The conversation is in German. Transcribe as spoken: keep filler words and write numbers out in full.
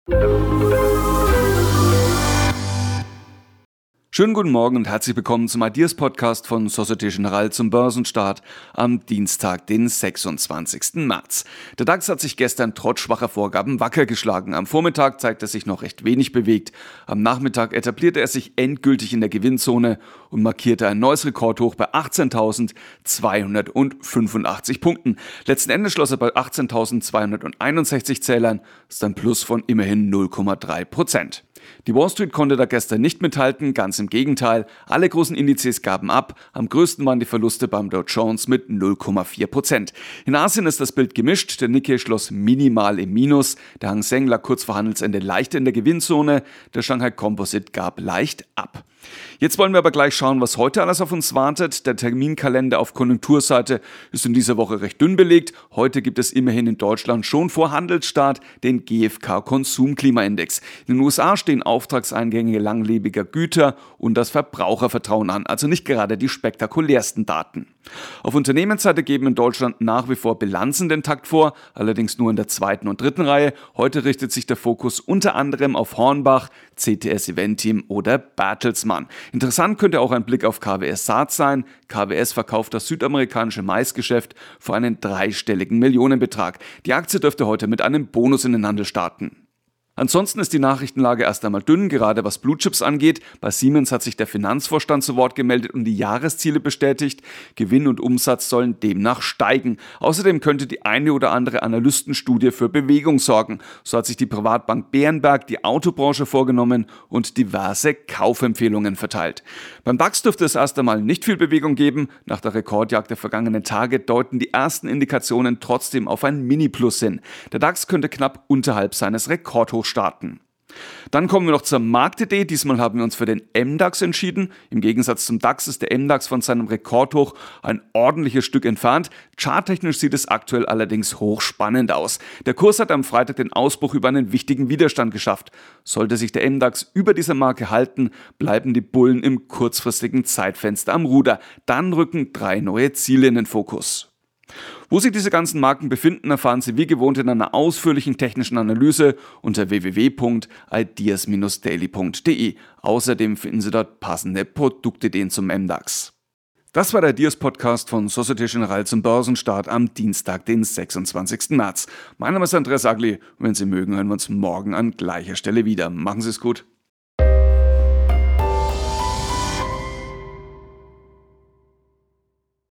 Schönen guten Morgen und herzlich willkommen zum Ideas Podcast von Société Générale zum Börsenstart am Dienstag, den sechsundzwanzigsten März. Der DAX hat sich gestern trotz schwacher Vorgaben wacker geschlagen. Am Vormittag zeigt er sich noch recht wenig bewegt. Am Nachmittag etablierte er sich endgültig in der Gewinnzone und markierte ein neues Rekordhoch bei achtzehntausendzweihundertfünfundachtzig Punkten. Letzten Endes schloss er bei achtzehntausendzweihunderteinundsechzig Zählern, das ist ein Plus von immerhin null Komma drei Prozent. Die Wall Street konnte da gestern nicht mithalten, ganz im Gegenteil. Alle großen Indizes gaben ab. Am größten waren die Verluste beim Dow Jones mit null Komma vier Prozent. In Asien ist das Bild gemischt. Der Nikkei schloss minimal im Minus. Der Hang Seng lag kurz vor Handelsende leicht in der Gewinnzone. Der Shanghai Composite gab leicht ab. Jetzt wollen wir aber gleich schauen, was heute alles auf uns wartet. Der Terminkalender auf Konjunkturseite ist in dieser Woche recht dünn belegt. Heute gibt es immerhin in Deutschland schon vor Handelsstart den G F K-Konsumklimaindex. In den U S A stehen Auftragseingänge langlebiger Güter und das Verbrauchervertrauen an, also nicht gerade die spektakulärsten Daten. Auf Unternehmensseite geben in Deutschland nach wie vor Bilanzen den Takt vor, allerdings nur in der zweiten und dritten Reihe. Heute richtet sich der Fokus unter anderem auf Hornbach, C T S Eventim oder Bertelsmann. Interessant könnte auch ein Blick auf K W S Saat sein. K W S verkauft das südamerikanische Maisgeschäft für einen dreistelligen Millionenbetrag. Die Aktie dürfte heute mit einem Bonus in den Handel starten. Ansonsten ist die Nachrichtenlage erst einmal dünn, gerade was Blue Chips angeht. Bei Siemens hat sich der Finanzvorstand zu Wort gemeldet und die Jahresziele bestätigt. Gewinn und Umsatz sollen demnach steigen. Außerdem könnte die eine oder andere Analystenstudie für Bewegung sorgen. So hat sich die Privatbank Bärenberg die Autobranche vorgenommen und diverse Kaufempfehlungen verteilt. Beim DAX dürfte es erst einmal nicht viel Bewegung geben. Nach der Rekordjagd der vergangenen Tage deuten die ersten Indikationen trotzdem auf ein Mini-Plus hin. Der DAX könnte knapp unterhalb seines Rekordhochs starten. Dann kommen wir noch zur Marktidee. Diesmal haben wir uns für den M DAX entschieden. Im Gegensatz zum DAX ist der M DAX von seinem Rekordhoch ein ordentliches Stück entfernt. Charttechnisch sieht es aktuell allerdings hochspannend aus. Der Kurs hat am Freitag den Ausbruch über einen wichtigen Widerstand geschafft. Sollte sich der M DAX über dieser Marke halten, bleiben die Bullen im kurzfristigen Zeitfenster am Ruder. Dann rücken drei neue Ziele in den Fokus. Wo sich diese ganzen Marken befinden, erfahren Sie wie gewohnt in einer ausführlichen technischen Analyse unter w w w punkt ideas daily punkt d e. Außerdem finden Sie dort passende Produktideen zum M DAX. Das war der Ideas Podcast von Société Générale zum Börsenstart am Dienstag, den sechsundzwanzigsten März. Mein Name ist Andreas Agli und wenn Sie mögen, hören wir uns morgen an gleicher Stelle wieder. Machen Sie es gut.